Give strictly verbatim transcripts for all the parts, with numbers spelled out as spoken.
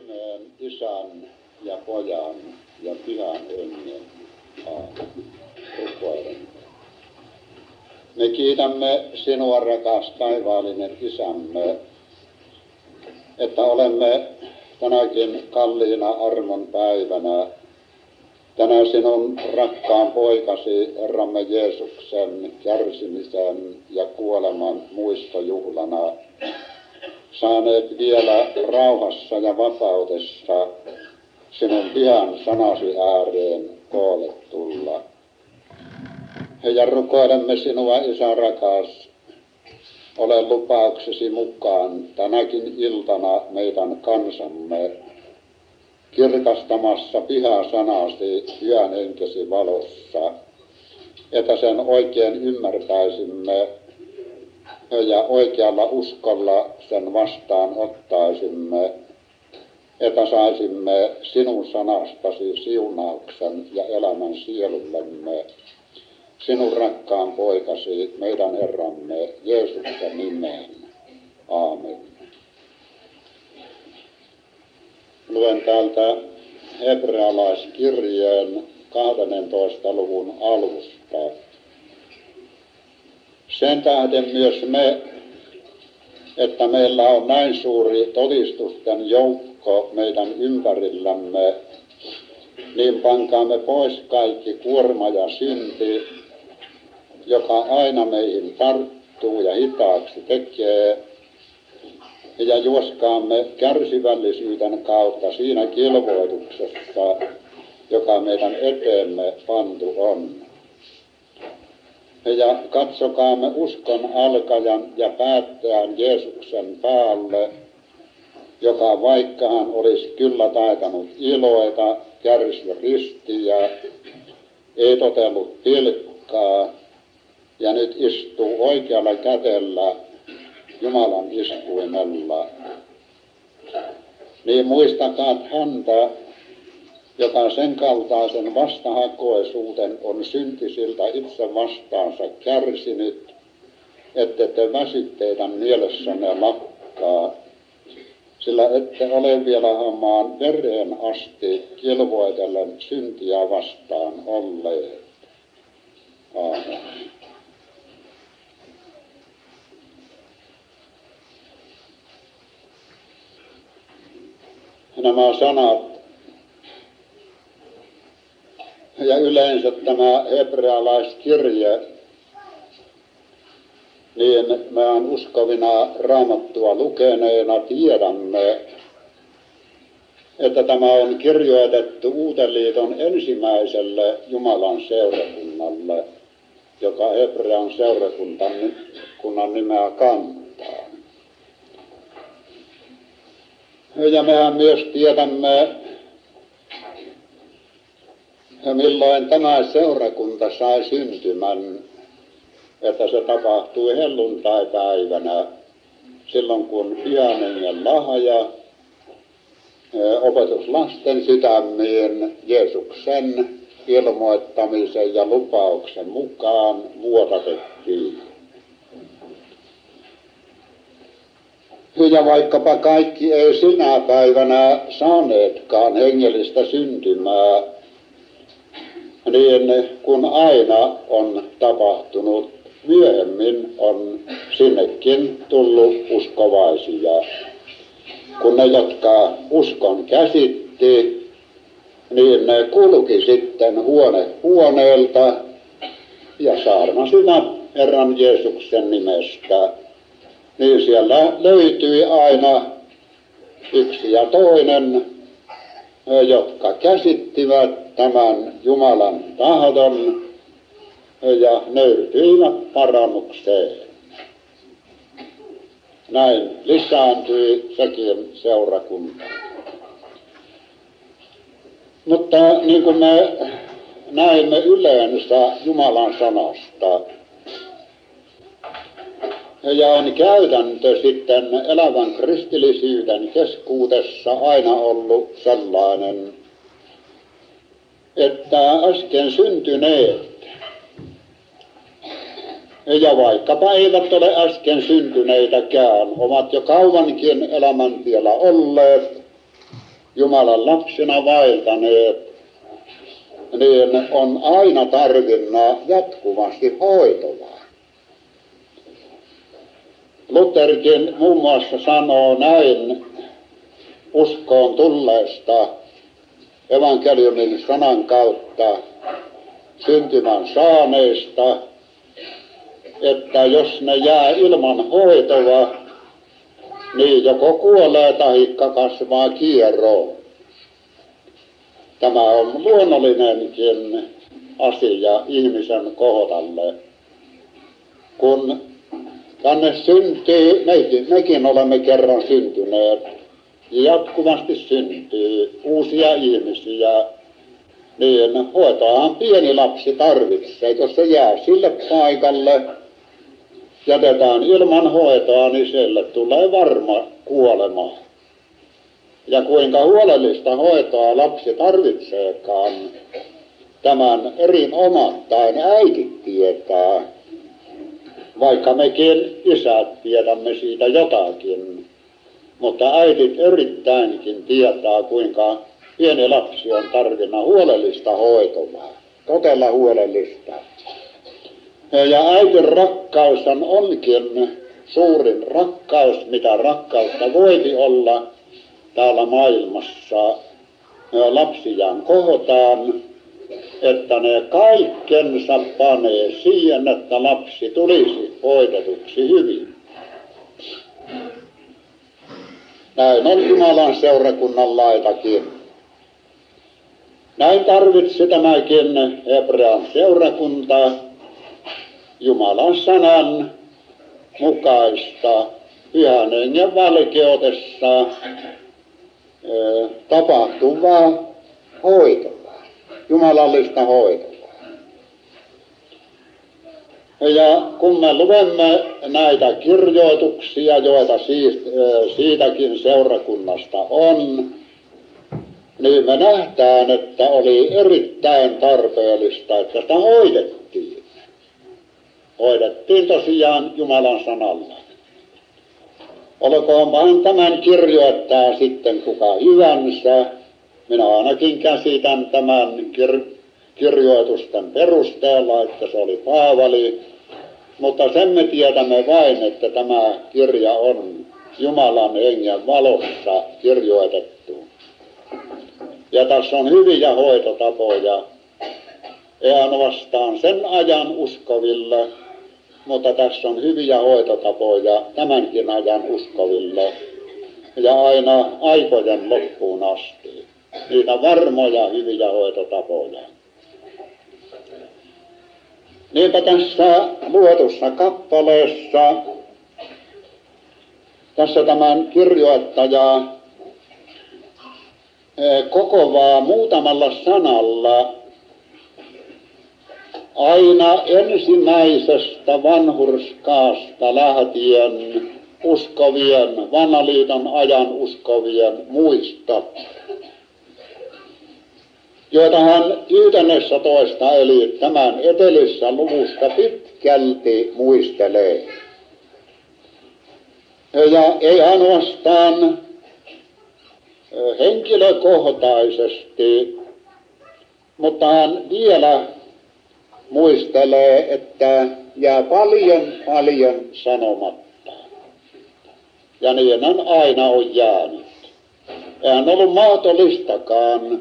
nimeen Isän ja Pojan ja Pyhän Hengen. Aamen. Rukoilemme. Me kiitämme sinua, rakas taivaallinen Isämme, että olemme tänäkin kalliina armon päivänä, tänä sinun rakkaan poikasi, Herramme Jeesuksen kärsimisen ja kuoleman muistojuhlana, saaneet vielä rauhassa ja vapaudessa sinun pyhän sanasi ääreen koolle tulla. Ja rukoilemme sinua, Isä rakas, ole lupauksesi mukaan tänäkin iltana meidän kansamme kirkastamassa pyhä sanasi pyhän henkesi valossa, että sen oikein ymmärtäisimme ja oikealla uskolla sen vastaan ottaisimme, että saisimme sinun sanastasi siunauksen ja elämän sielullemme, sinun rakkaan poikasi, meidän Herramme, Jeesuksen nimeen. Aamen. Luen täältä hebrealaiskirjeen kahdentoista luvun alusta. Sen tähden myös me, että meillä on näin suuri todistusten joukko meidän ympärillämme, niin pankaamme pois kaikki kuorma ja synti, joka aina meihin tarttuu ja hitaaksi tekee, ja juoskaamme kärsivällisyyden kautta siinä kilvoituksessa, joka meidän eteemme pantu on. Ja katsokaamme uskon alkajan ja päättäjän Jeesuksen päälle, joka vaikka hän olisi kyllä taitanut iloita, kärsi ristiä, ei totellut pilkkaa, ja nyt istuu oikealla kädellä Jumalan istuimella. Niin muistakaa häntä, joka sen kaltaisen vastahakoisuuden on syntisiltä itse vastaansa kärsinyt, ette te väsy teidän mielessänne lakkaa, sillä ette ole vielä hamaan vereen asti kilvoitellen syntiä vastaan olleet. Aamen. Nämä sanat ja yleensä tämä hebrealaiskirje, niin meidän uskovina Raamattua lukeneena tiedämme, että tämä on kirjoitettu Uuden liiton ensimmäiselle Jumalan seurakunnalle, joka Hebrean seurakunnan nimeä kantaa. Ja mehän myös tiedämme, milloin tämä seurakunta sai syntymän, että se tapahtui helluntaipäivänä, silloin kun Pyhän Hengen lahja opetus lasten sydämiin Jeesuksen ilmoittamisen ja lupauksen mukaan vuodatettiin. Ja vaikkapa kaikki ei sinä päivänä saaneetkaan hengellistä syntymää, niin kun aina on tapahtunut, myöhemmin on sinnekin tullut uskovaisia. Kun ne, jotka uskon käsitti, niin ne kulki sitten huone huoneelta ja saarnasivat Herran Jeesuksen nimestä. Niin siellä löytyi aina yksi ja toinen, jotka käsittivät tämän Jumalan tahdon ja nöyrtyivät parannukseen. Näin lisääntyi sekin seurakunta. Mutta niin kuin me näemme yleensä Jumalan sanasta, ja on käytäntö sitten elävän kristillisyyden keskuudessa aina ollut sellainen, että äsken syntyneet, ja vaikkapa eivät ole äsken syntyneitäkään, ovat jo kauankin elämäntiellä olleet, Jumalan lapsina vaeltaneet, niin on aina tarvinnut jatkuvasti hoitoa. Lutherkin muun muassa sanoo näin uskoon tulleesta evankeliumin sanan kautta syntymän saaneista, että jos ne jää ilman hoitoa, niin joko kuolee taikka kasvaa kieroon. Tämä on luonnollinenkin asia ihmisen kohdalle. Kun tänne syntyy, mekin, mekin olemme kerran syntyneet, ja jatkuvasti syntyy uusia ihmisiä, niin hoitoahan pieni lapsi tarvitsee. Jos se jää sille paikalle, jätetään ilman hoitoa, niin sille tulee varma kuolema. Ja kuinka huolellista hoitoa lapsi tarvitseekaan, tämän erinomattaen äidit tietää, vaikka mekin isät tiedämme siitä jotakin. Mutta äidit erittäinkin tietää, kuinka pieni lapsi on tarvinnut huolellista hoitoa, todella huolellista. Ja äidin rakkaus onkin suurin rakkaus, mitä rakkautta voisi olla täällä maailmassa lapsiaan kohtaan, että ne kaikkensa panee siihen, että lapsi tulisi hoidetuksi hyvin. Näin on Jumalan seurakunnan laitakin. Näin tarvitsi tämäkin Hebrean seurakunta Jumalan sanan mukaista pyhän hengen valkeudessa e, tapahtuvaa hoitoa, jumalallista hoitoa. Ja kun me luemme näitä kirjoituksia, joita siitäkin seurakunnasta on, niin me nähdään, että oli erittäin tarpeellista, että sitä hoidettiin. Hoidettiin tosiaan Jumalan sanalla. Olkoon vain tämän kirjoittaa sitten kuka hyvänsä. Minä ainakin käsitän tämän kir- kirjoitusten perusteella, että se oli Paavali. Mutta sen me tiedämme vain, että tämä kirja on Jumalan hengen valossa kirjoitettu. Ja tässä on hyviä hoitotapoja, ei ainoastaan sen ajan uskoville, mutta tässä on hyviä hoitotapoja tämänkin ajan uskoville ja aina aikojen loppuun asti. Niitä varmoja hyviä hoitotapoja. Niinpä tässä luetussa kappaleessa, tässä tämän kirjoittaja kokoaa muutamalla sanalla aina ensimmäisestä vanhurskaasta lähtien uskovien, vanhaliiton ajan uskovien muistot, joita hän yhdennentoista eli tämän etelisessä luvusta pitkälti muistelee. Ja ei ainoastaan henkilökohtaisesti, mutta hän vielä muistelee, että jää paljon paljon sanomatta. Ja niin hän aina on jäänyt. Eihän ollut mahdollistakaan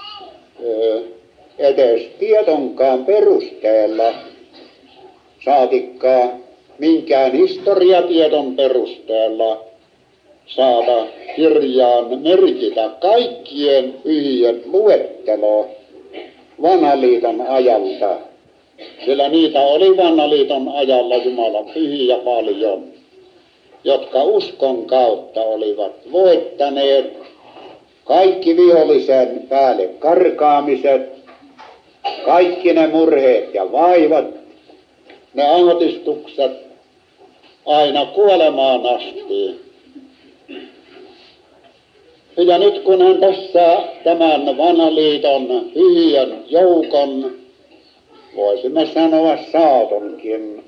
edes tiedonkaan perusteella, saatikka minkään historiatiedon perusteella saada kirjaan merkitä kaikkien pyhien luettelo vanhaliiton ajalta, sillä niitä oli vanhaliiton ajalla Jumalan pyhiä paljon, jotka uskon kautta olivat voittaneet kaikki vihollisen päälle karkaamiset, kaikki ne murheet ja vaivat, ne ahdistukset aina kuolemaan asti. Ja nyt kun hän tässä tämän vanhaliiton pyhien joukon, voisimme sanoa saatonkin,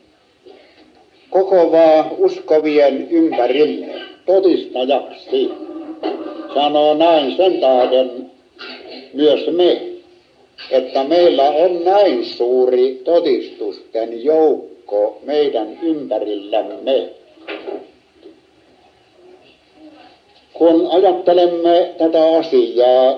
kokoaa uskovien ympärille todistajaksi sanoo näin sen tähden myös me, että meillä on näin suuri todistusten joukko meidän ympärillämme. Kun ajattelemme tätä asiaa,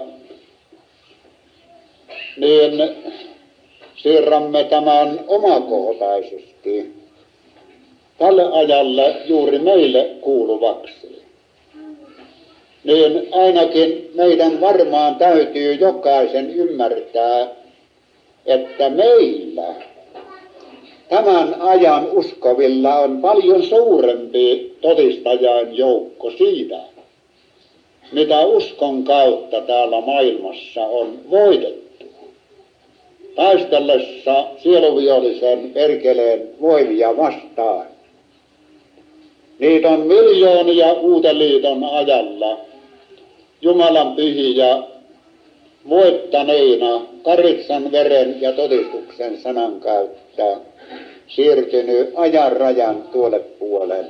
niin siirrämme tämän omakohtaisesti tälle ajalle juuri meille kuuluvaksi. Niin ainakin meidän varmaan täytyy jokaisen ymmärtää, että meillä tämän ajan uskovilla on paljon suurempi todistajan joukko siitä, mitä uskon kautta täällä maailmassa on voitettu taistellessa sieluvihollisen perkeleen voimia vastaan. Niitä on miljoonia Uuden liiton ajalla Jumalan pyhiä voittaneina Karitsan veren ja todistuksen sanan kautta siirtynyt ajan rajan tuolle puolelle.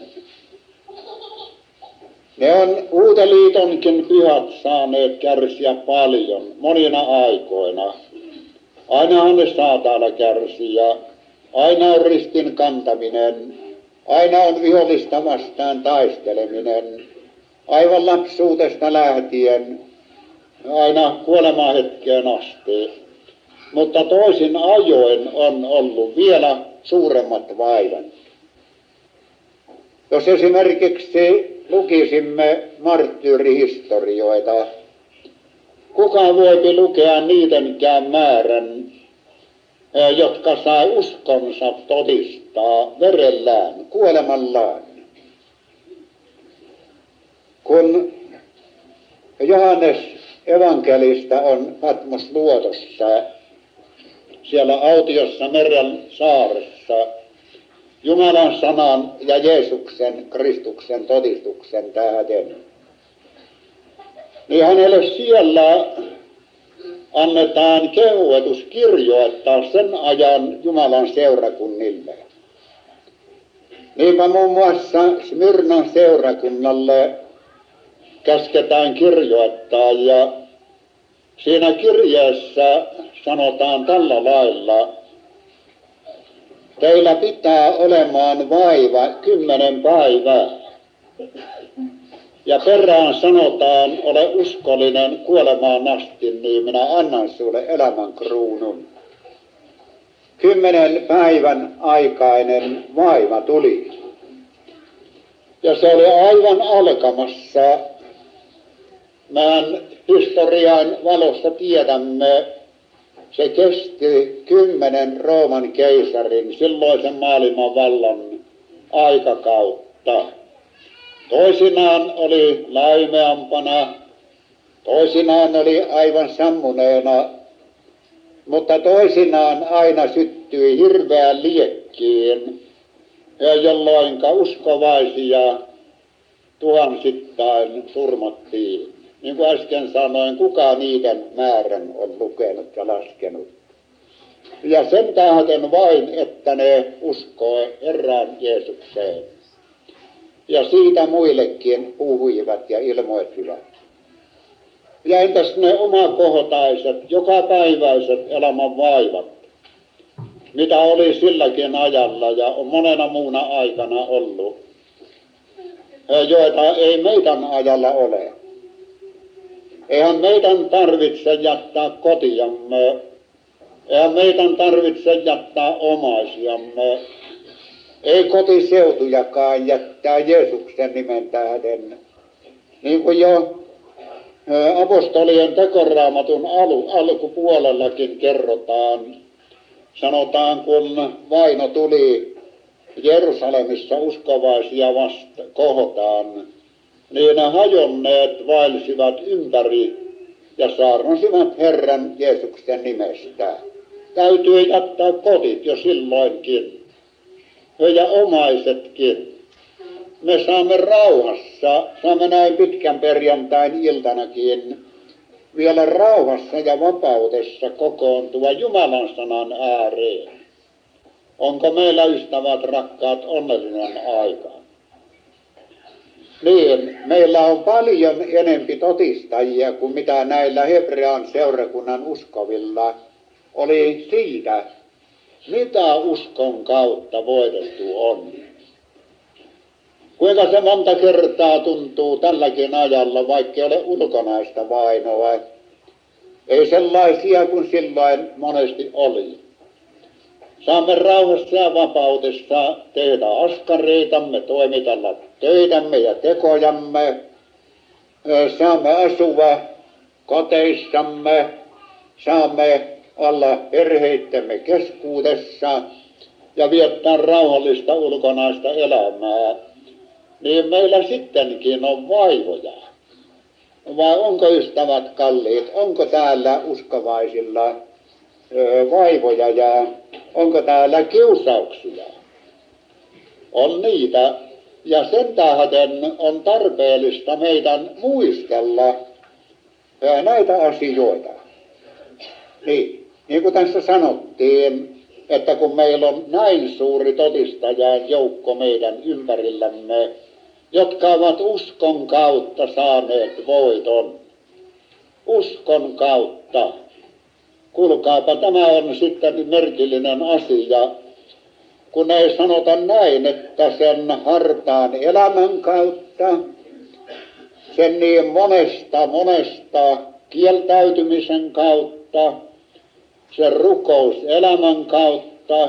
Ne on Uuden liitonkin pyhät saaneet kärsiä paljon monina aikoina. Ainahan ne saa täällä kärsiä. Aina on ristin kantaminen. Aina on vihollista vastaan taisteleminen. Aivan lapsuudesta lähtien. Aina kuolemahetkeen asti. Mutta toisin ajoin on ollut vielä suuremmat vaivat. Jos esimerkiksi lukisimme marttyyrihistorioita, kuka voi lukea niidenkään määrän, jotka sai uskonsa todistaa verellään, kuolemallaan. Kun Johannes evankelista on Patmos luotossa, siellä autiossa meren saaressa, Jumalan sanan ja Jeesuksen, Kristuksen todistuksen tähden, niin hänelle siellä annetaan kehotus kirjoittaa sen ajan Jumalan seurakunnille. Niinpä muun muassa Smyrnan seurakunnalle käsketään kirjoittaa, ja siinä kirjeessä sanotaan tällä lailla: teillä pitää olemaan vaiva kymmenen päivää. Ja perään sanotaan, ole uskollinen kuolemaan asti, niin minä annan sinulle elämän kruunun. Kymmenen päivän aikainen vaiva tuli. Ja se oli aivan alkamassa. Mehän historian valossa tiedämme, se kesti kymmenen Rooman keisarin, silloisen maailman vallan aikakautta. Toisinaan oli laimeampana, toisinaan oli aivan sammuneena, mutta toisinaan aina syttyi hirveän liekkiin, jolloin uskovaisia tuhansittain surmattiin. Niin kuin äsken sanoin, kuka niiden määrän on lukenut ja laskenut. Ja sen tähden vain, että ne uskoo Herran Jeesukseen. Ja siitä muillekin puhuivat ja ilmoittivat. Ja entäs ne omakohtaiset, jokapäiväiset elämän vaivat, mitä oli silläkin ajalla ja on monena muuna aikana ollut, joita ei meidän ajalla ole. Eihän meidän tarvitse jättää kotiamme, eihän meidän tarvitse jättää omaisiamme, ei kotiseutujakaan jättää Jeesuksen nimen tähden. Niin kuin jo apostolien tekoraamatun al- alkupuolellakin kerrotaan, sanotaan, kun vaino tuli Jerusalemissa uskovaisia vasta kohtaan, niin ne hajonneet vaelsivat ympäri ja saarnasivat Herran Jeesuksen nimestä. Täytyy jättää kodit jo silloinkin, ja omaisetkin. Me saamme rauhassa, saamme näin pitkän perjantain iltanakin vielä rauhassa ja vapaudessa kokoontua Jumalan sanan ääreen. Onko meillä, ystävät rakkaat, onnellinen aika? Niin, meillä on paljon enempi todistajia kuin mitä näillä Hebrean seurakunnan uskovilla oli siitä, mitä uskon kautta voitettu on. Kuinka se monta kertaa tuntuu tälläkin ajalla, vaikka ei ole ulkonaista vainoa. Ei sellaisia kuin silloin monesti oli. Saamme rauhassa ja vapaudessa tehdä askareitamme, toimitella töitämme ja tekojamme. Saamme asua koteissamme, saamme olla perheittemme keskuudessa ja viettää rauhallista ulkonaista elämää. Niin meillä sittenkin on vaivoja. Vai onko, ystävät kalliit, onko täällä uskovaisilla ö, vaivoja ja onko täällä kiusauksia? On niitä, ja sen tähden on tarpeellista meidän muistella ö, näitä asioita. Niin, niin kuin tässä sanottiin, että kun meillä on näin suuri todistajan joukko meidän ympärillämme, jotka ovat uskon kautta saaneet voiton. Uskon kautta. Kuulkaapa, tämä on sitten merkillinen asia, kun ei sanota näin, että sen hartaan elämän kautta, sen niin monesta, monesta kieltäytymisen kautta, sen rukouselämän kautta,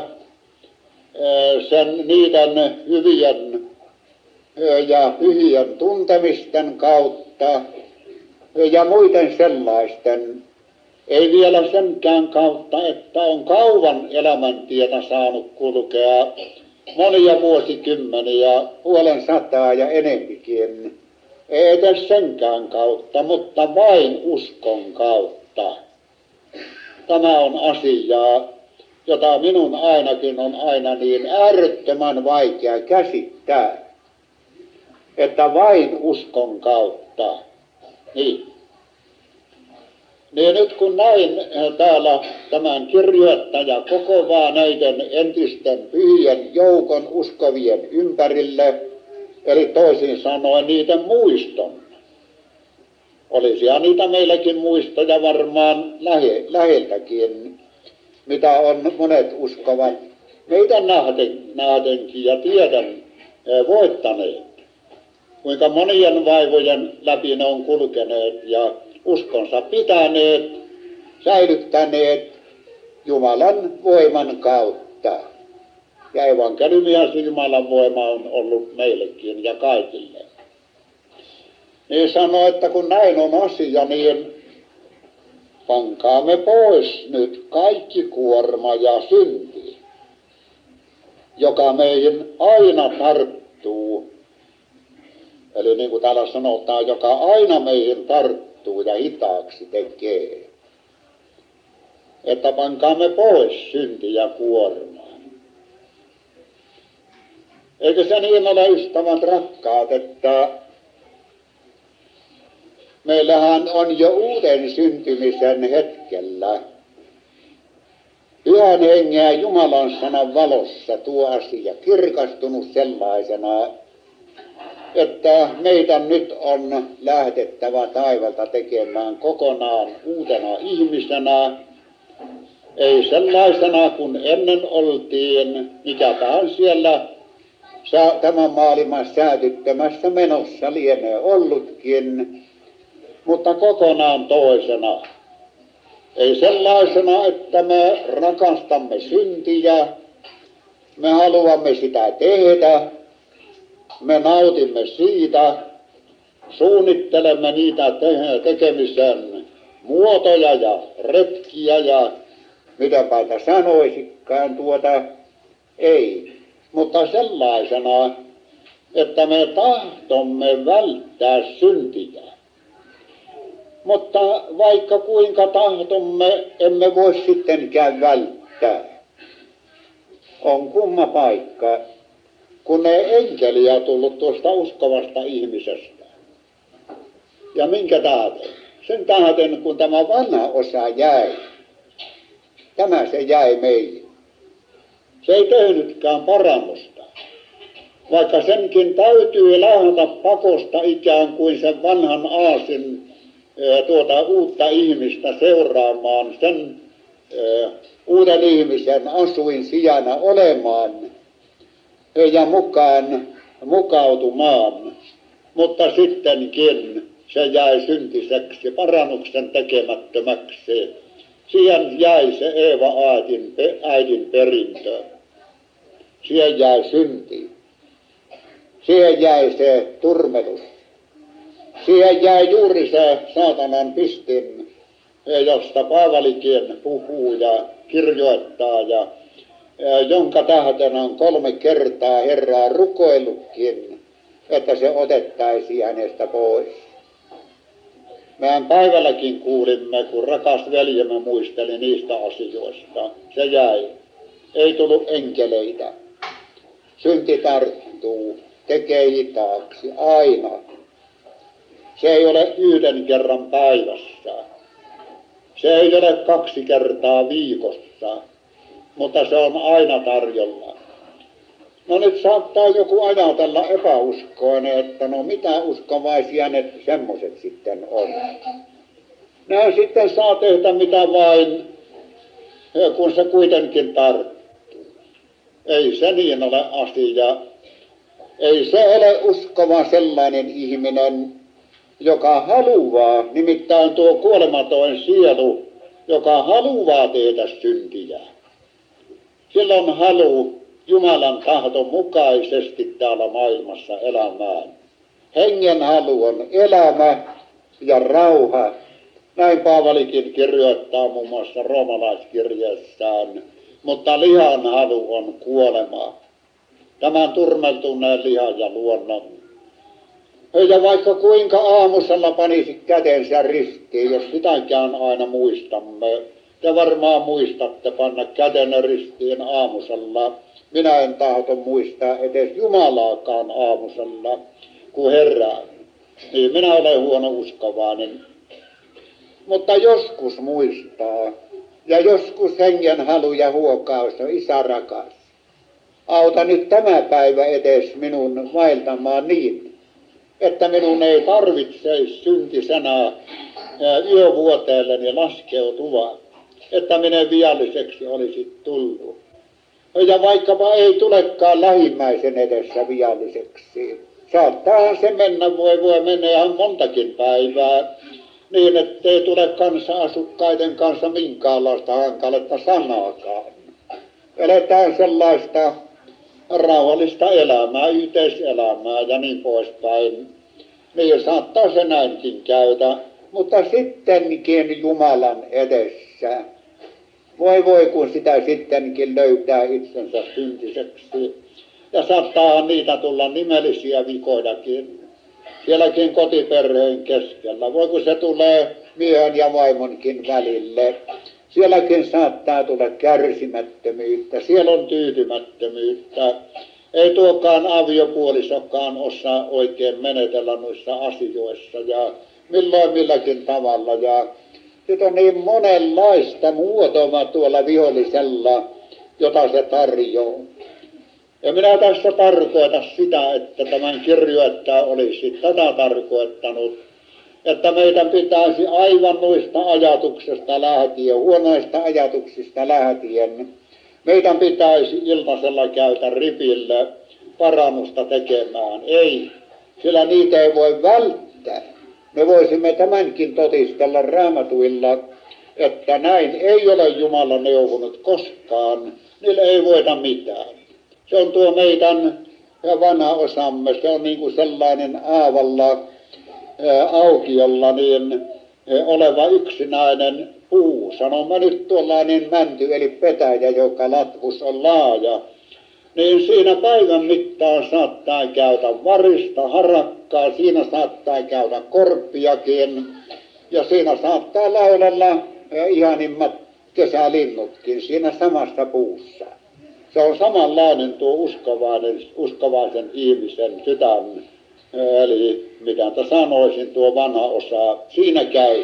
sen niiden hyvien ja pyhien tuntemisten kautta ja muiden sellaisten, ei vielä senkään kautta, että on kauan elämäntietä saanut kulkea monia vuosikymmeniä, puolen sataa ja enempikin. Ei edes senkään kautta, mutta vain uskon kautta. Tämä on asia, jota minun ainakin on aina niin äärettömän vaikea käsittää. Että vain uskon kautta. Niin. Niin nyt kun näin täällä tämän kirjoittaja kokoaa näiden entisten pyhien joukon uskovien ympärille, eli toisin sanoen niiden muiston. Olisihan niitä meilläkin muistoja varmaan lähe, läheltäkin, mitä on monet uskovat meidän nähden, nähdenkin ja tiedän voittaneet. Kuinka monien vaivojen läpi ne on kulkeneet ja uskonsa pitäneet, säilyttäneet Jumalan voiman kautta. Ja evankeliumia Jumalan voima on ollut meillekin ja kaikille. Niin sanoo, että kun näin on asia, niin pankaamme pois nyt kaikki kuorma ja synti, joka meihin aina tarttuu. Eli niin kuin täällä sanotaan, joka aina meihin tarttuu ja hitaaksi tekee. Että pankaamme pois synti ja kuorma. Eikö se niin ole, ystävät rakkaat, että meillähän on jo uuden syntymisen hetkellä Pyhän Hengen ja Jumalan sanan valossa tuo asia kirkastunut sellaisena, että meidän nyt on lähdettävä taivalta tekemään kokonaan uutena ihmisenä, ei sellaisena kuin ennen oltiin, mikäpähän siellä tämän maailman säätyttömässä menossa lienee ollutkin, mutta kokonaan toisena. Ei sellaisena, että me rakastamme syntiä, me haluamme sitä tehdä, me nautimme siitä, suunnittelemme niitä te- tekemisen muotoja ja retkiä ja mitäpä sanoisikkaan tuota, ei. Mutta sellaisena, että me tahtomme välttää syntiä. Mutta vaikka kuinka tahtomme, emme voi sittenkään välttää. On kumma paikka, kun ei enkeliä tullut tuosta uskovasta ihmisestä. Ja minkä tähden? Sen tähden, kun tämä vanha osa jäi. Tämä se jäi meille. Se ei tehnytkään parannusta. vaikka senkin täytyy lähteä pakosta ikään kuin sen vanhan aasin tuota uutta ihmistä seuraamaan, sen uuden ihmisen asuin sijana olemaan ja mukaan mukautumaan, mutta sittenkin se jäi syntiseksi, parannuksen tekemättömäksi. Siihen jäi se Eeva äidin, äidin perintö. Siihen jäi synti. Siihen jäi se turmelus. Siihen jäi juuri se saatanan pistin, josta Paavalikin puhuu ja kirjoittaa, ja, ja jonka tähden on kolme kertaa Herraa rukoillutkin, että se otettaisiin hänestä pois. Mehän päivälläkin kuulimme, kun rakas veljemme muisteli niistä asioista. Se jäi. Ei tullut enkeleitä. Synti tarttuu, tekee hitaaksi aina. Se ei ole yhden kerran päivässä. Se ei ole kaksi kertaa viikossa, mutta se on aina tarjolla. No nyt saattaa joku ajatella epäuskoinen, että no mitä uskovaisia ne semmoiset sitten on. Nämä sitten saa tehdä mitä vain, kun se kuitenkin tarttuu. Ei se niin ole asia. Ei se ole uskova sellainen ihminen, joka haluaa, nimittäin tuo kuolematon sielu, joka haluaa tehdä syntiä. Silloin halu Jumalan tahdon mukaisesti täällä maailmassa elämään. Hengen halu on elämä ja rauha. Näin Paavalikin kirjoittaa muun muassa roomalaiskirjeessään, mutta lihan halu on kuolema. Tämän turmeltuneen lihan ja luonnon. Ja vaikka kuinka aamusella panisi kätensä ristiin, jos sitäkään aina muistamme. Te varmaan muistatte panna kätenne ristiin aamusella. Minä en tahto muistaa edes Jumalaakaan aamusella, kun herään. Niin minä olen huono uskovainen. Mutta joskus muistaa, ja joskus hengen halu ja huokaus on isä rakas. Auta nyt tämä päivä edes minun vaeltamaan niin, että minun ei tarvitse syntisenä yövuoteelleni laskeutua, että minä vialliseksi olisi tullut. Ja vaikkapa ei tulekaan lähimmäisen edessä vialliseksi. Saattaahan se mennä, voi voi mennä ihan montakin päivää, niin ettei tule kanssa-asukkaiden kanssa minkäänlaista hankaletta sanaakaan. Eletään sellaista rauhallista elämää, yhteiselämää ja niin poispäin. Niin saattaa se näinkin käydä, mutta sittenkin Jumalan edessä. Voi voi, kun sitä sittenkin löytää itsensä syntiseksi. Ja saattaa niitä tulla nimellisiä vikoidakin. Sielläkin kotiperheen keskellä. Voi kun se tulee miehen ja vaimonkin välille. Sielläkin saattaa tulla kärsimättömyyttä. Siellä on tyytymättömyyttä. Ei tuokaan aviopuolisokaan osaa oikein menetellä noissa asioissa. Ja milloin milläkin tavalla. Ja nyt on niin monenlaista muotoa tuolla vihollisella, jota se tarjoaa. Ja minä tässä tarkoitan sitä, että tämän kirjoittaja olisi tätä tarkoittanut, että meidän pitäisi aivan noista ajatuksista lähtien, huonoista ajatuksista lähtien, meidän pitäisi iltasella käydä ripille parannusta tekemään. Ei, sillä niitä ei voi välttää. Me voisimme tämänkin todistella raamatuilla, että näin ei ole Jumala neuvonut koskaan, niille ei voida mitään. Se on tuo meidän vanha osamme, se on niin kuin sellainen aavalla ää, aukiolla niin ää, oleva yksinäinen puu. Sanomme nyt tuollainen mänty eli petäjä, joka latvus on laaja. Niin siinä päivän mittaan saattaa käydä varista, harakkaa, siinä saattaa käydä korppiakin ja siinä saattaa laulella ihanimmat kesälinnutkin siinä samassa puussa. Se on samanlainen tuo uskovainen, uskovaisen ihmisen sydän, eli mitä sanoisin, tuo vanha osa, siinä käy.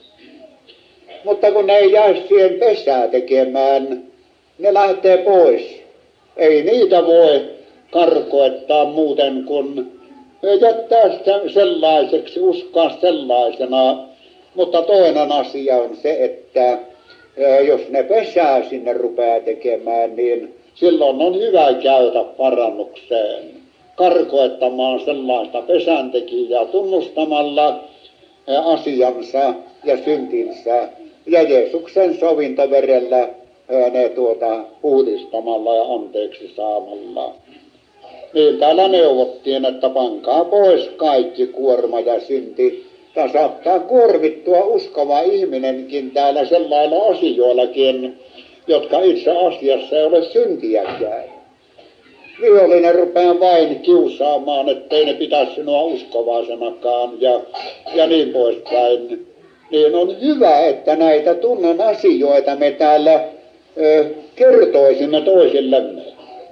Mutta kun ne ei jää siihen pesää tekemään, ne lähtee pois. Ei niitä voi karkoittaa muuten kuin jättää sitä sellaiseksi, uskoa sellaisena. Mutta toinen asia on se, että jos ne pesää sinne rupeaa tekemään, niin silloin on hyvä käydä parannukseen, karkoittamaan sellaista pesäntekijää tunnustamalla asiansa ja syntinsä ja Jeesuksen sovintoverellä ne tuota puhdistamalla ja anteeksi saamalla. Niin täällä neuvottiin, että pankaa pois kaikki kuorma ja synti. Tämä saattaa kuormittua uskova ihminenkin täällä sellailla asioillakin, jotka itse asiassa ei ole syntiäkään. Vihollinen rupeaa vain kiusaamaan, ettei ne pitäisi sinua uskovaisenakaan ja, ja niin poispäin. Niin on hyvä, että näitä tunnen asioita me täällä ö, kertoisimme toisillemme.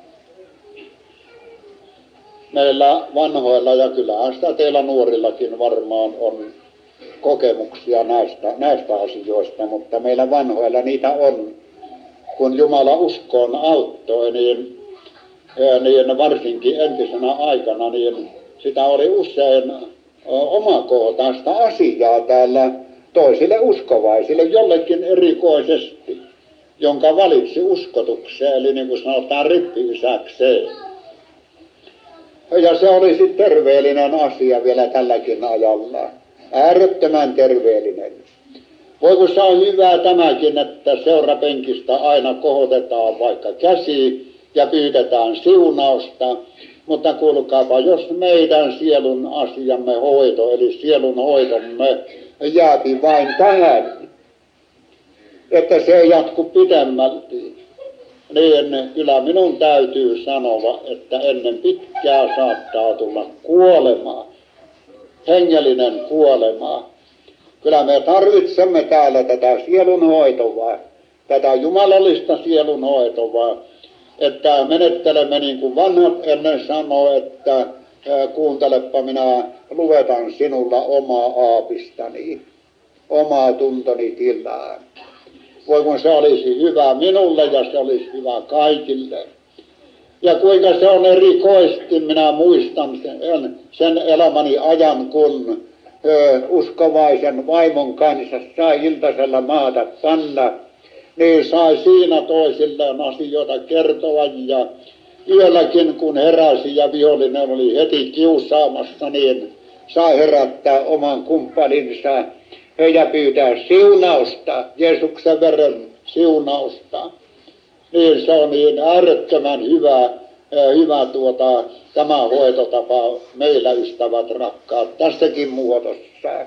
Meillä vanhoilla ja kyllähän sitä teillä nuorillakin varmaan on kokemuksia näistä, näistä asioista, mutta meillä vanhoilla niitä on. Kun Jumala uskoon auttoi, niin, niin varsinkin entisenä aikana, niin sitä oli usein omakohtaista asiaa täällä toisille uskovaisille, jollekin erikoisesti, jonka valitsi uskotukseen, eli niin kuin sanotaan rippi-isäkseen. Ja se olisi terveellinen asia vielä tälläkin ajalla. Äärettömän terveellinen. Voiko se on hyvä tämäkin, että seurapenkistä aina kohotetaan vaikka käsi ja pyydetään siunausta. Mutta kuulkaapa, jos meidän sielun asiamme hoito, eli sielun hoitomme jääpi vain tähän, että se ei jatku pidemmälti, niin kyllä minun täytyy sanoa, että ennen pitkää saattaa tulla kuolema, hengellinen kuolema. Kyllä me tarvitsemme täällä tätä sielunhoitoa, tätä jumalallista sielunhoitoa, että menettelemme niin kuin vanhat ennen sanoo, että kuuntelepa, minä luetan sinulla omaa aapistani, omaa tuntoni tilaa. Voi kun se olisi hyvä minulle ja se olisi hyvä kaikille. Ja kuinka se on erikoisesti, minä muistan sen, sen elämäni ajan, kun ö, uskovaisen vaimon kanssa sai iltasella maata panna, niin sai siinä toisilleen asioita kertoa ja yölläkin kun heräsi ja vihollinen oli heti kiusaamassa, niin sai herättää oman kumppaninsa ja pyytää siunausta, Jeesuksen veren siunausta. Niin se on niin äärettömän hyvä, hyvä tuota, tämä hoitotapa meillä, ystävät rakkaat, tässäkin muodossa.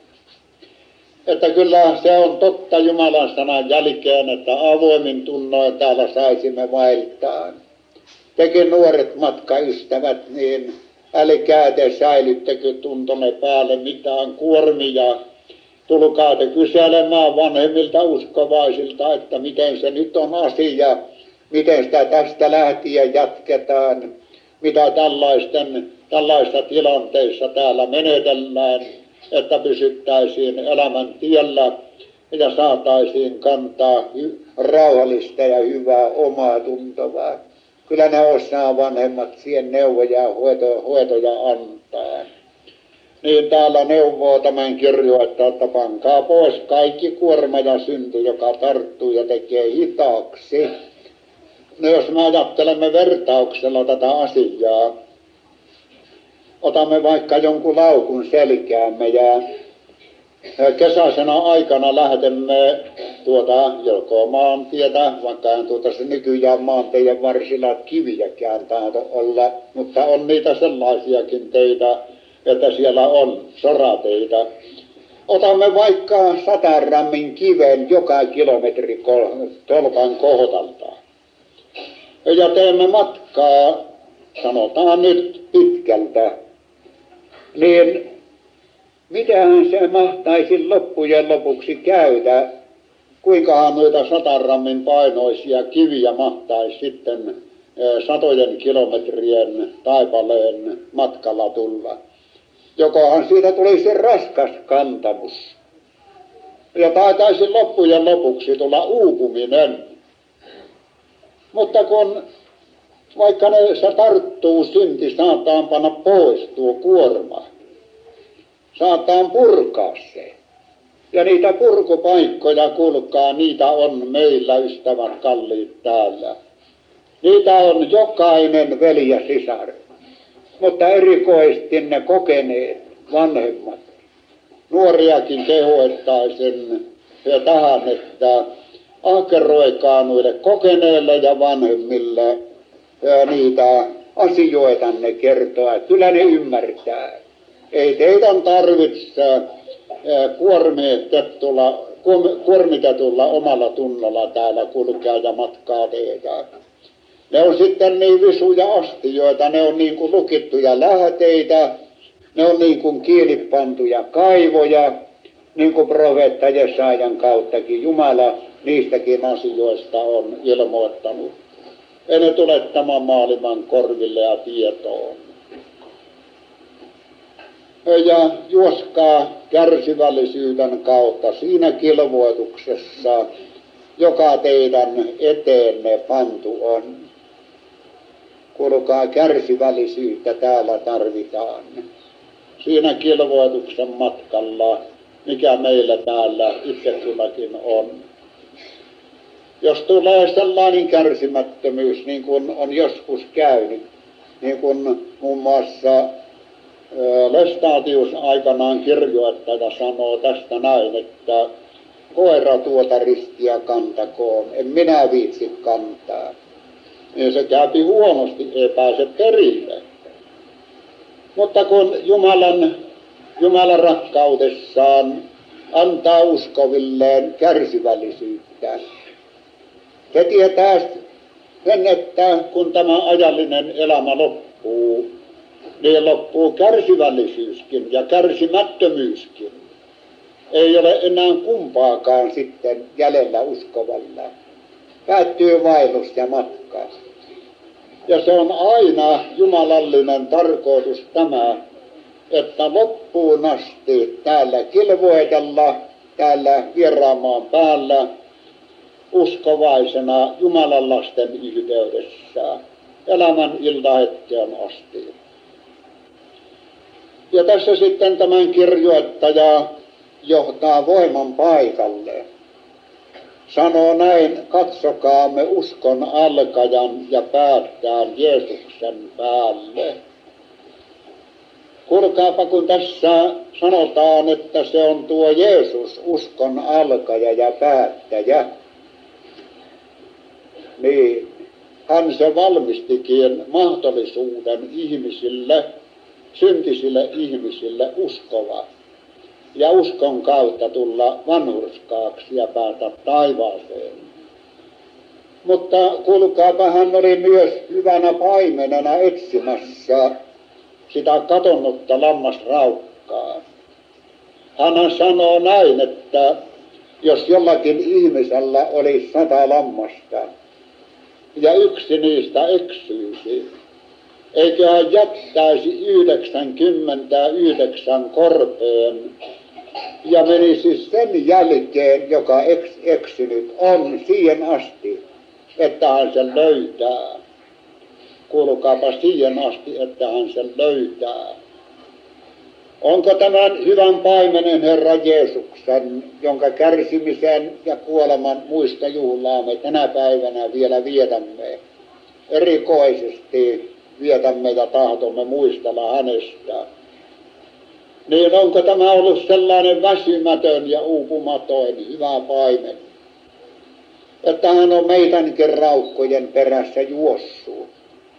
Että kyllä se on totta Jumalan sanan jälkeen, että avoimin tunnoin täällä saisimme vaeltaa. Tekin nuoret matkaystävät, niin älkää te säilyttekö tuntonne päälle mitään kuormia. Tulkaa te kyselemään vanhemmilta uskovaisilta, että miten se nyt on asia, miten sitä tästä lähtien jatketaan, mitä tällaisten, tällaisissa tilanteissa täällä menetellään, että pysyttäisiin elämän tiellä ja saataisiin kantaa rauhallista ja hyvää omaa tuntovaa. Kyllä ne osaa vanhemmat siihen neuvoja ja hoito, hoitoja antaa. Niin täällä neuvoo tämän kirjoittaa, että pankaa pois kaikki kuorma ja synti, joka tarttuu ja tekee hitaaksi. No jos me ajattelemme vertauksella tätä asiaa, otamme vaikka jonkun laukun selkäämme ja kesäisenä aikana lähdemme tuota joko maantietä, vaikka en tuota se nykyään maanteiden varsilla kiviäkään tahto olla, mutta on niitä sellaisiakin teitä, että siellä on sorateitä. Otamme vaikka sata rammin kiven joka kilometri tolpan kohdalta. Ja teemme matkaa, sanotaan nyt pitkältä, niin mitähän se mahtaisi loppujen lopuksi käydä, kuinkahan noita sata rammin painoisia kiviä mahtaisi sitten satojen kilometrien taipaleen matkalla tulla. Jokohan siitä tulisi raskas kantamus. Ja taitaisi loppujen lopuksi tulla uupuminen. Mutta kun vaikka ne, se tarttuu synti, saataan panna pois tuo kuorma. Saataan purkaa se. Ja niitä purkupaikkoja, kuulkaa, niitä on meillä, ystävät kalliit, täällä. Niitä on jokainen veli ja sisar. Mutta erikoisesti ne kokeneet vanhemmat. Nuoriakin kehoittaisin tähän, että ahkeroikaa noille kokeneille ja vanhemmille ja niitä asioita ne kertoa. Kyllä ne ymmärtää. Ei teidän tarvitse kuormitetulla, kuormitetulla omalla tunnolla täällä kulkea ja matkaa tehdä. Ne on sitten niin visuja astioita, ne on niin kuin lukittuja lähteitä, ne on niin kuin kiinnipantuja kaivoja, niin kuin profeetta Jesajan kauttakin Jumala niistäkin asioista on ilmoittanut. Ei ne tule tämän maailman korville ja tietoon. Ja juoskaa kärsivällisyyden kautta siinä kilvoituksessa, joka teidän eteenne pantu on. Kuulkaa, kärsivällisyyttä täällä tarvitaan. Siinä kilvoituksen matkalla, mikä meillä täällä itse kullakin on. Jos tulee sellainen kärsimättömyys, niin kuin on joskus käynyt, niin kuin muun muassa Lestadius aikanaan kirjoittaja sanoo tästä näin, että koira tuota ristiä kantakoon, en minä viitsi kantaa. Niin se käypi huonosti, ei pääse perille. Mutta kun Jumalan, Jumalan rakkaudessaan antaa uskovilleen kärsivällisyyttä, se tietää sen, että kun tämä ajallinen elämä loppuu, niin loppuu kärsivällisyyskin ja kärsimättömyyskin. Ei ole enää kumpaakaan sitten jäljellä uskovalla. Päättyy vaellus ja matka. Ja se on aina jumalallinen tarkoitus tämä, että loppuun asti täällä kilvoitella, täällä vieraamaan päällä, uskovaisena Jumalan lasten yhteydessä, elämän iltahetkeen asti. Ja tässä sitten tämän kirjoittaja johtaa voiman paikalle. Sanoo näin, katsokaamme uskon alkajan ja päättäjän Jeesuksen päälle. Kuulkaapa, kun tässä sanotaan, että se on tuo Jeesus, uskon alkaja ja päättäjä, niin hän se valmistikin mahdollisuuden ihmisille, syntisille ihmisille uskova. Ja uskon kautta tulla vanhurskaaksi ja päätä taivaaseen. Mutta kuulkaapa, hän oli myös hyvänä paimenena etsimässä sitä katonnutta lammasraukkaa. Hän sanoo näin, että jos jollakin ihmisellä olisi sata lammasta ja yksi niistä eksyisi, eikö hän jättäisi yhdeksänkymmentäyhdeksän korpeen ja menisi sen jälkeen, joka eks, eksynyt on, siihen asti, että hän sen löytää. Kuulukaapa, siihen asti, että hän sen löytää. Onko tämän hyvän paimenen Herra Jeesuksen, jonka kärsimisen ja kuoleman muista juhlaa me tänä päivänä vielä vietämme, erikoisesti vietämme ja tahtomme muistella hänestä, niin onko tämä ollut sellainen väsymätön ja uupumaton hyvä paimen, että hän on meidänkin raukkojen perässä juossut.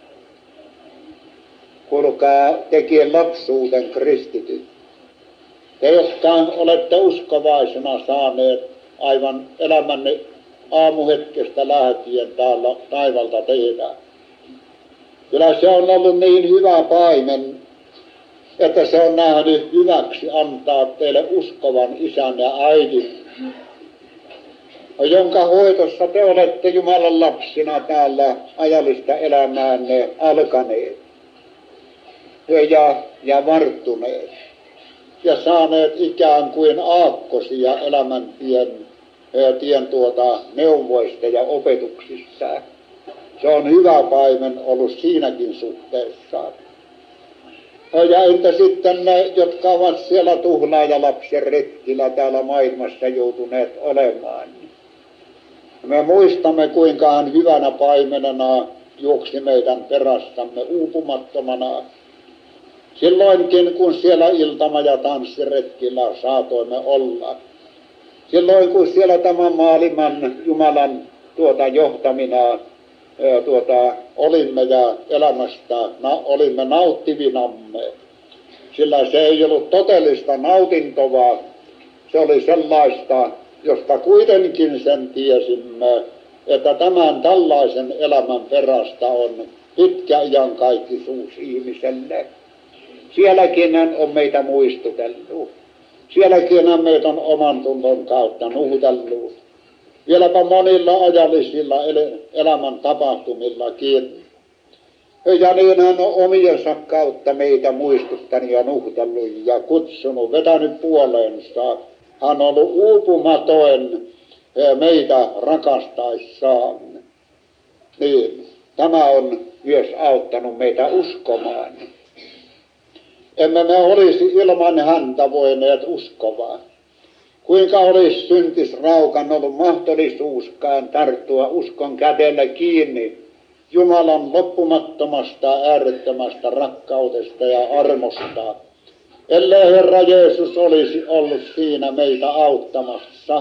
Kuulkaa, tekien lapsuuden kristityt. Te, jotka olette uskovaisena saaneet aivan elämänne aamuhetkestä lähtien täällä taivalta tehdä. Kyllä se on ollut niin hyvä paimen, että se on nähnyt hyväksi antaa teille uskovan isän ja äidin, jonka hoidossa te olette Jumalan lapsina täällä ajallista elämäänne alkaneet ja, ja varttuneet ja saaneet ikään kuin aakkosia elämäntien tien tuota neuvoista ja opetuksista. Se on hyvä paimen ollut siinäkin suhteessa. Ja entä sitten ne, jotka ovat siellä tuhlaajalapsen retkillä täällä maailmassa joutuneet olemaan? Me muistamme, kuinka hän hyvänä paimenena juoksi meidän perässämme uupumattomana. Silloinkin, kun siellä iltama- ja tanssiretkillä saatoimme olla. Silloin, kun siellä tämän maailman Jumalan tuota johtamina tuota, olimme ja elämästä na, olimme nauttivinamme. Sillä se ei ollut todellista nautintoa, se oli sellaista, josta kuitenkin sen tiesimme, että tämän tällaisen elämän perästä on pitkä iankaikkisuus ihmiselle. Sielläkin hän on meitä muistutellut. Sielläkin hän meitä on oman tunton kautta nuhdellut. Vieläpä monilla ajallisilla elämän tapahtumillakin. Ja niin hän on omiensa kautta meitä muistuttanut ja nuhdellut ja kutsunut, vetänyt puoleensa. Hän on ollut uupumaton meitä rakastaessaan. Niin, tämä on myös auttanut meitä uskomaan. Emme me olisi ilman häntä voineet uskoa. Kuinka olisi syntisraukan ollut mahdollisuuskaan tarttua uskon kädellä kiinni Jumalan loppumattomasta äärettömästä rakkaudesta ja armosta, ellei Herra Jeesus olisi ollut siinä meitä auttamassa,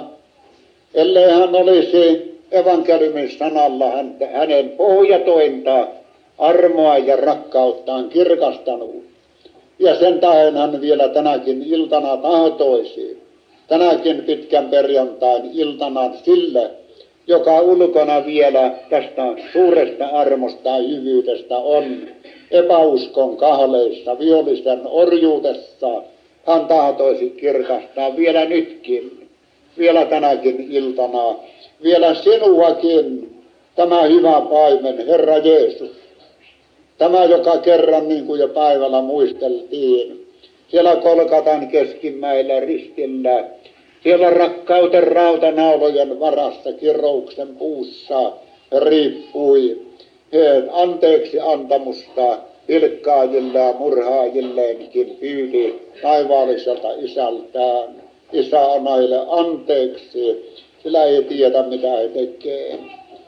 ellei hän olisi evankeliumin sanalla hänen pohjatointa armoa ja rakkauttaan kirkastanut. Ja sen tähden hän vielä tänäkin iltana tahtoisi, tänäkin pitkän perjantain iltana sille, joka ulkona vielä tästä suuresta armosta ja hyvyydestä on epäuskon kahleissa, vihollisen orjuudessa, hän tahtoisi kirkastaa vielä nytkin, vielä tänäkin iltana, vielä sinuakin, tämä hyvä paimen, Herra Jeesus. Tämä, joka kerran, niin kuin jo päivällä muisteltiin, siellä Kolkatan keskimmäillä ristillä, siellä rakkauden rautanaulojen varassa kirouksen puussa riippui anteeksi antamusta pilkkaajille ja murhaajilleenkin pyydi taivaalliselta isältään. Isä anaille anteeksi, sillä ei tiedä mitä he tekee.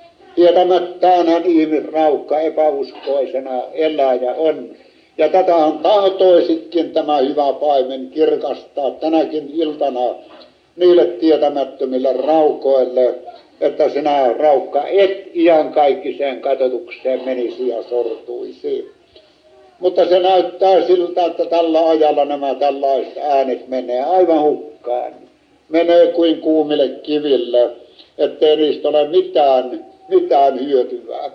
Tietämättään hän ihmisraukka epäuskoisena elää ja on. Ja tätähän tahtoisikin tämä hyvä paimen kirkastaa tänäkin iltana niille tietämättömille raukoille, että sinä raukka et iankaikkiseen katotukseen menisi ja sortuisi. Mutta se näyttää siltä, että tällä ajalla nämä tällaiset äänet menee aivan hukkaan. Menee kuin kuumille kiville, ettei niistä ole mitään, mitään hyötyä.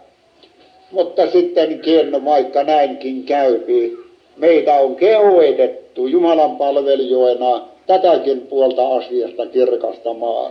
Mutta sittenkin, vaikka näinkin käypi, meitä on kehoitettu Jumalan palvelijoina tätäkin puolta asiasta kirkastamaan.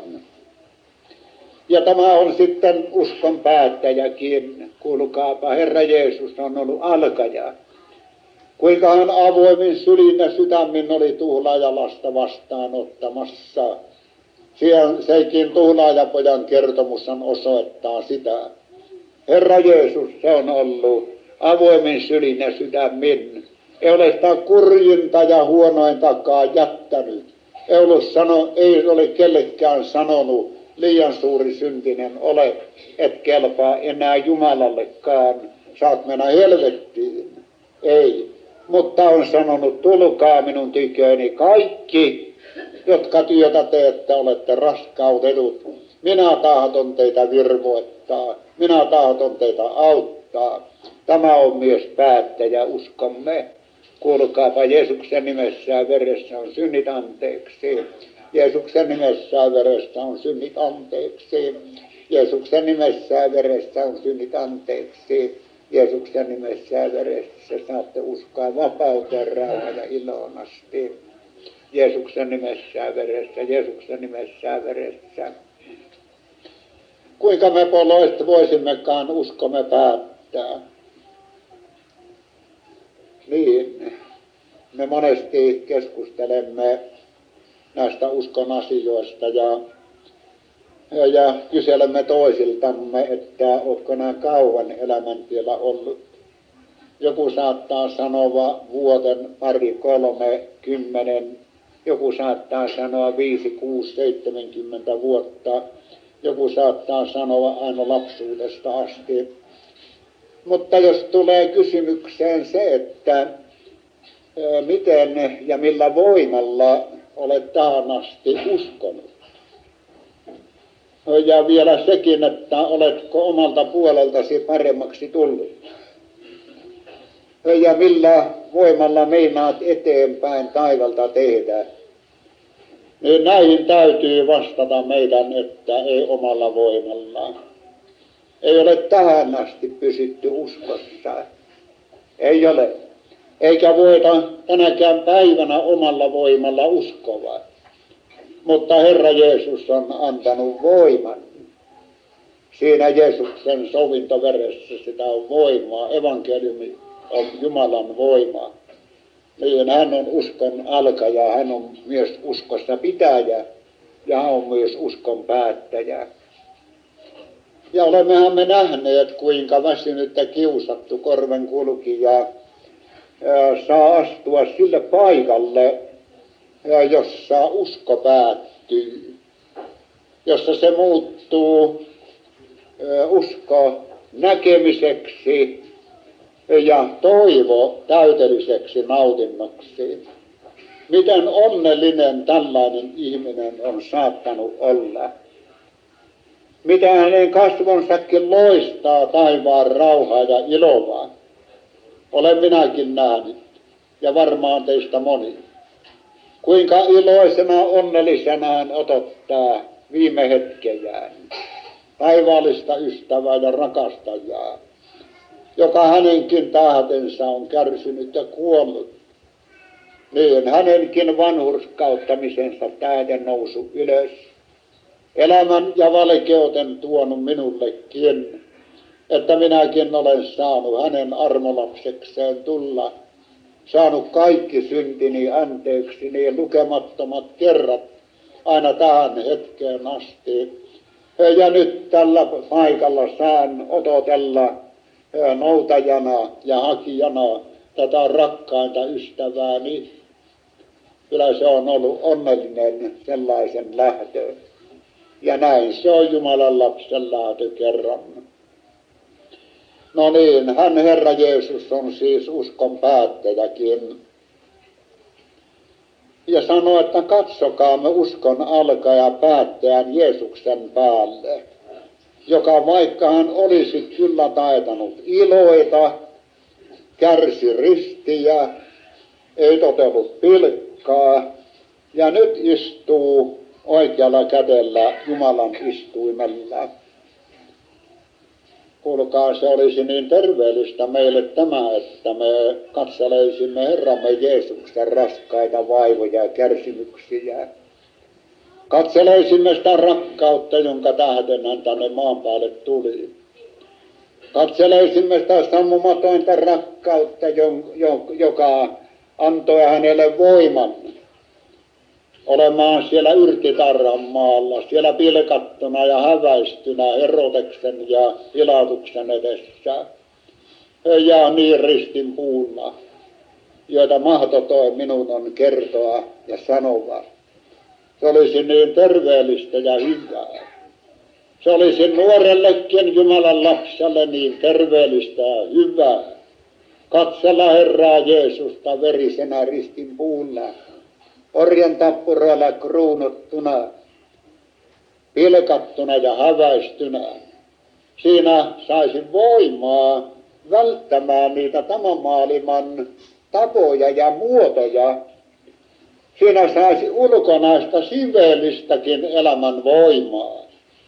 Ja tämä on sitten uskon päättäjäkin. Kuulkaapa, Herra Jeesus on ollut alkaja. Kuinka hän avoimin sylin ja sydämin oli tuhlaajalasta vastaanottamassa. Sekin tuhlaajapojan kertomus osoittaa sitä. Herra Jeesus, se on ollut avoimin sylin ja sydämin. Ei ole sitä kurjinta ja huonointakaan jättänyt. Ei ole, sano, ei ole kellekään sanonut, liian suuri syntinen ole, et kelpaa enää Jumalallekaan. Saat mennä helvettiin. Ei. Mutta on sanonut, tulkaa minun tyköni kaikki, jotka työtä teette, olette raskautetut. Minä tahdon teitä virvoittaa. Minä tahdon teitä auttaa. Tämä on myös päättäjä uskomme. Kuulkaapa, Jeesuksen nimessä ja veressä on synnit anteeksi. Jeesuksen nimessä ja veressä on synnit anteeksi. Jeesuksen nimessä ja veressä on synnit anteeksi. Jeesuksen nimessä ja veressä saatte uskoa vapauteen, rauhaan ja iloon asti. Jeesuksen nimessä ja veressä, Jeesuksen nimessä ja veressä. Kuinka me poloista voisimmekaan uskomme päättää? Niin, me monesti keskustelemme näistä uskon asioista ja ja kyselemme toisiltamme, että oletko nämä kauan elämäntiellä ollut. Joku saattaa sanoa vuoden, pari, kolme, kymmenen. Joku saattaa sanoa viisi, kuusi, seitsemänkymmentä vuotta. Joku saattaa sanoa aina lapsuudesta asti. Mutta jos tulee kysymykseen se, että miten ja millä voimalla olet tähän asti uskonut. Ja vielä sekin, että oletko omalta puoleltasi paremmaksi tullut. Ja millä voimalla meinaat eteenpäin taivalta tehdä. Niin näihin täytyy vastata meidän, että ei omalla voimallaan. Ei ole tähän asti pysytty uskossa. Ei ole. Eikä voida tänäkään päivänä omalla voimalla uskoa. Mutta Herra Jeesus on antanut voiman. Siinä Jeesuksen sovintoveressä sitä on voimaa. Evankeliumi on Jumalan voima. Niin hän on uskon alkaja, hän on myös uskossa pitäjä ja hän on myös uskon päättäjä. Ja olemmehan me nähneet, kuinka väsynyt ja kiusattu korven kulkija saa astua sille paikalle, jossa usko päättyy, jossa se muuttuu usko näkemiseksi ja toivo täydelliseksi nautinnoksi. Miten onnellinen tällainen ihminen on saattanut olla. Mitä hänen kasvonsakin loistaa taivaan rauhaa ja iloa. Olen minäkin nähnyt, ja varmaan teistä moni. Kuinka iloisena onnellisena hän odottaa viime hetkejään. Taivaallista ystävää ja rakastajaa, joka hänenkin tähtensa on kärsinyt ja kuollut. Niin hänenkin vanhurskauttamisensa tähden nousu ylös. Elämän ja valkeuden tuonut minullekin, että minäkin olen saanut hänen armolapsekseen tulla. Saanut kaikki syntini anteeksi niin lukemattomat kerrat aina tähän hetkeen asti. Ja nyt tällä paikalla saan odotella noutajana ja hakijana tätä rakkainta ystävääni. Kyllä se on ollut onnellinen sellaisen lähtö. Ja näin se on Jumalan lapsen lähtö kerran. No niin, hän Herra Jeesus on siis uskon päättäjäkin. Ja sanoo, että katsokaamme uskon alkaja päättäjän Jeesuksen päälle, joka vaikka hän olisi kyllä taitanut iloita, kärsi ristiä, ei totellut pilkkaa, ja nyt istuu oikealla kädellä Jumalan istuimella. Kuulkaa, se olisi niin terveellistä meille tämä, että me katseleisimme Herramme Jeesuksen raskaita vaivoja ja kärsimyksiä. Katseleisimme sitä rakkautta, jonka tähden hän tänne maan päälle tuli. Katseleisimme sitä sammumatonta rakkautta, joka antoi hänelle voiman olemaan siellä Yrtitarran maalla, siellä pilkattuna ja häväistynä Herodeksen ja Pilatuksen edessä. Ja niin ristin puulla, joita mahdoton minun on kertoa ja sanoa. Se olisi niin terveellistä ja hyvää. Se olisi nuorellekin Jumalan lapselle niin terveellistä ja hyvää. Katsella Herraa Jeesusta verisenä ristin puulla. Orjan tappuroilla kruunuttuna, pilkattuna ja häväistynä. Siinä saisi voimaa välttämään niitä tämän maailman tapoja ja muotoja. Siinä saisi ulkonaista siveellistäkin elämän voimaa.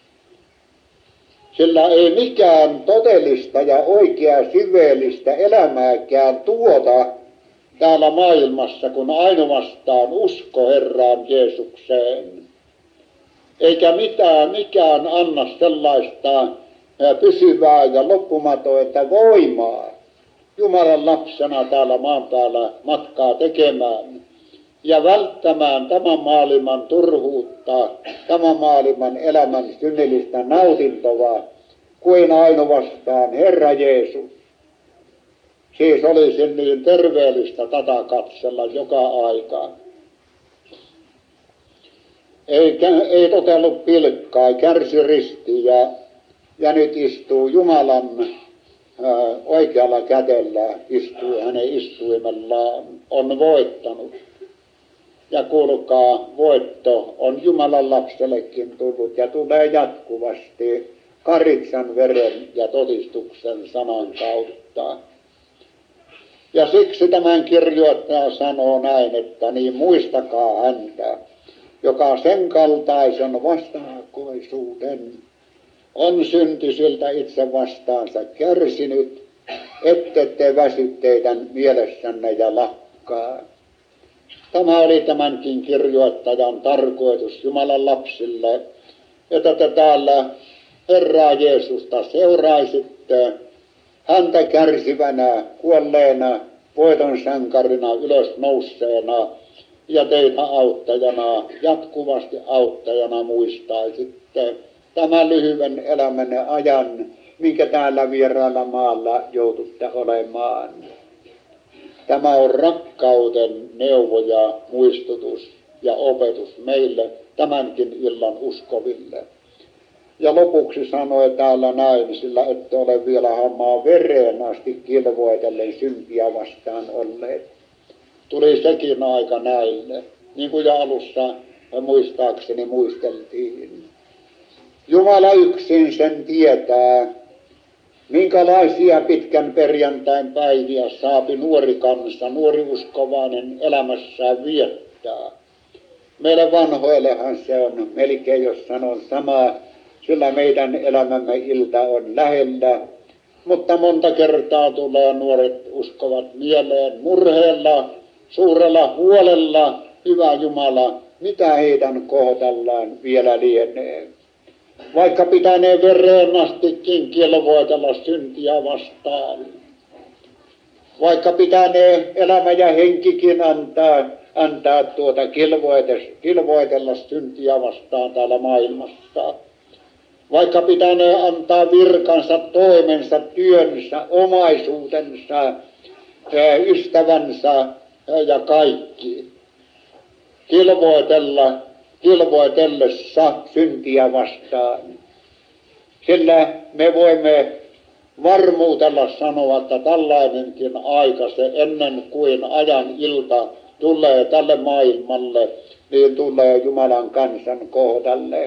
Sillä ei mikään todellista ja oikeaa siveellistä elämääkään tuota täällä maailmassa, kun ainoastaan usko Herraan Jeesukseen. Eikä mitään, mikään anna sellaista pysyvää ja loppumatonta voimaa Jumalan lapsena täällä maan päällä matkaa tekemään. ja välttämään tämän maailman turhuutta, tämän maailman elämän synnillistä nautintoa, kuin ainoastaan Herra Jeesus. Siis olisi niin terveellistä tätä katsella joka aika. Ei, ei totellut pilkkaa, kärsi ristiin ja, ja nyt istuu Jumalan ää, oikealla kädellä, istuu hänen istuimellaan, on voittanut. Ja kuulkaa, voitto on Jumalan lapsellekin tullut ja tulee jatkuvasti karitsan veren ja todistuksen sanan kautta. Ja siksi tämän kirjoittaja sanoo näin, että niin muistakaa häntä, joka sen kaltaisen vastahakoisuuden on syntisiltä itse vastaansa kärsinyt, ette te väsy teidän mielessänne ja lakkaa. Tämä oli tämänkin kirjoittajan tarkoitus Jumalan lapsille, että te täällä Herraa Jeesusta seuraisitte, häntä kärsivänä, kuolleena, voiton sankarina, ylösnouseena ja teitä auttajana, jatkuvasti auttajana muistaisitte tämän lyhyen elämänne ajan, minkä täällä vieraalla maalla joututte olemaan. Tämä on rakkauden neuvo ja muistutus ja opetus meille tämänkin illan uskoville. Ja lopuksi sanoi täällä näin, sillä ette ole vielä hammaa vereen asti kilvoitellen syntiä vastaan olleet. Tuli sekin aika näille, niin kuin jo alussa muistaakseni muisteltiin. Jumala yksin sen tietää, minkälaisia pitkän perjantain päiviä saapi nuori kansa, nuori uskovainen elämässään viettää. Meille vanhoillehan se on melkein, jos sanon samaa, sillä meidän elämämme ilta on lähellä, mutta monta kertaa tulee nuoret uskovat mieleen murheella, suurella huolella, hyvä Jumala, mitä heidän kohdallaan vielä lienee. Vaikka pitänee vereen astikin kilvoitella syntiä vastaan, vaikka pitänee elämä ja henkikin antaa, antaa tuota kilvoitella syntiä vastaan täällä maailmassa, vaikka pitänee antaa virkansa, toimensa, työnsä, omaisuutensa, ystävänsä ja kaikki, kilvoitella, kilvoitellessa syntiä vastaan. Sillä me voimme varmuutella sanoa, että tällainenkin aika se ennen kuin ajan ilta tulee tälle maailmalle, niin tulee Jumalan kansan kohdalle.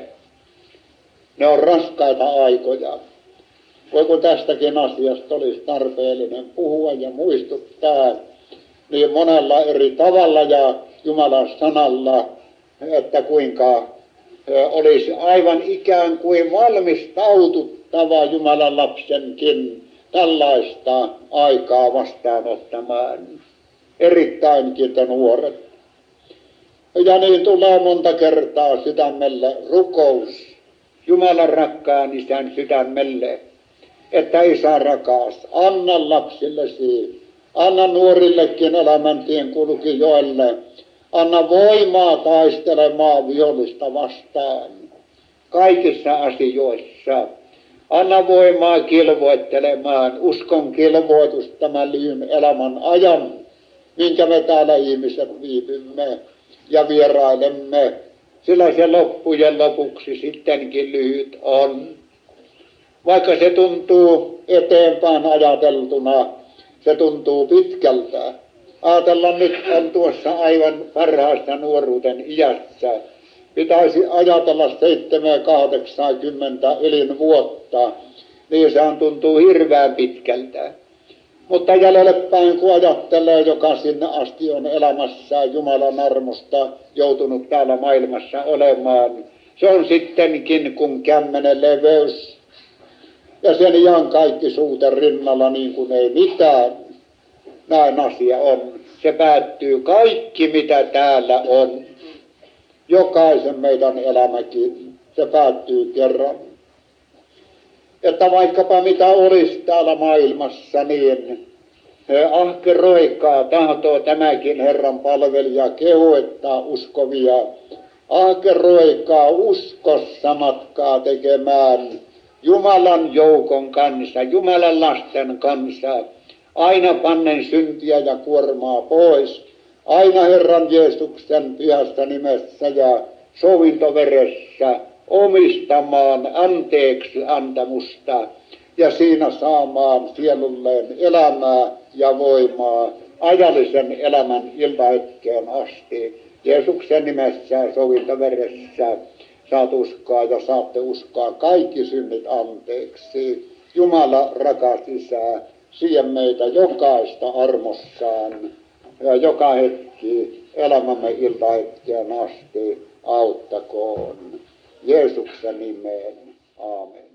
Ne on raskaita aikoja. Voi kun tästäkin asiasta olisi tarpeellinen puhua ja muistuttaa niin monella eri tavalla ja Jumalan sanalla, että kuinka olisi aivan ikään kuin valmistaututtava Jumalan lapsenkin tällaista aikaa vastaanottamaan. Erittäinkin te nuoret. Ja niin tulee monta kertaa sydämelle rukous Jumalan rakkaan isän sydämelle, että isä rakas, anna lapsillesi, anna nuorillekin elämäntien kulkijoille, anna voimaa taistelemaan vihollista vastaan kaikissa asioissa. Anna voimaa kilvoittelemaan, uskon kilvoitus tämän lyhyen elämän ajan, minkä me täällä ihmiset viipymme ja vierailemme, sillä se loppujen lopuksi sittenkin lyhyt on. Vaikka se tuntuu eteenpäin ajateltuna, se tuntuu pitkältä. Ajatellaan nyt on tuossa aivan parhaassa nuoruuden iässä. Pitäisi ajatella seitsemän kahdeksankymmentä elinvuotta, niin sehän tuntuu hirveän pitkältä. Mutta jäljelle päin kun ajattelee, joka sinne asti on elämässään Jumalan armosta joutunut täällä maailmassa olemaan, se on sittenkin kun kämmenen leveys. Ja sen ihan kaikki suuten rinnalla niin kuin ei mitään. Näin asia on. Se päättyy kaikki mitä täällä on. Jokaisen meidän elämäkin, se päättyy kerran. Että vaikkapa mitä olisi täällä maailmassa, niin ahkeroikaa, tahtoo tämäkin Herran palvelija kehoittaa uskovia. Ahkeroikaa uskossa matkaa tekemään Jumalan joukon kanssa, Jumalan lasten kanssa, aina pannen syntiä ja kuormaa pois, aina Herran Jeesuksen pyhästä nimessä ja sovintoveressä omistamaan anteeksi antamusta ja siinä saamaan sielulleen elämää ja voimaa ajallisen elämän iltahetkeen asti. Jeesuksen nimessä sovintoveressä saat uskoa ja saatte uskoa kaikki synnit anteeksi. Jumala, rakas Isä, siihen meitä jokaista armossaan ja joka hetki elämämme iltahetkeen asti auttakoon. Jeesuksen nimeen. Aamen.